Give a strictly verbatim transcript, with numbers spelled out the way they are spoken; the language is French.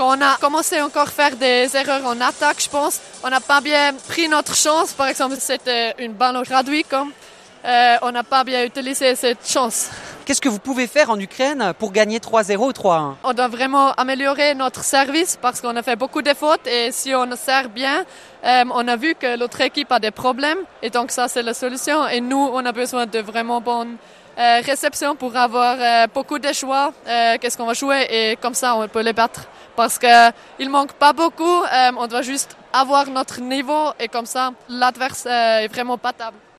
On a commencé encore à faire des erreurs en attaque, je pense. On n'a pas bien pris notre chance. Par exemple, c'était une balle gratuite. Comme, euh, on n'a pas bien utilisé cette chance. Qu'est-ce que vous pouvez faire en Ukraine pour gagner trois zéro ou trois un? On doit vraiment améliorer notre service parce qu'on a fait beaucoup de fautes et si on sert bien, euh, on a vu que l'autre équipe a des problèmes et donc ça c'est la solution. Et nous, on a besoin de vraiment bonnes euh, réceptions pour avoir euh, beaucoup de choix. Euh, qu'est-ce qu'on va jouer et comme ça on peut les battre parce que il manque pas beaucoup. Euh, on doit juste avoir notre niveau et comme ça l'adversaire est vraiment battable.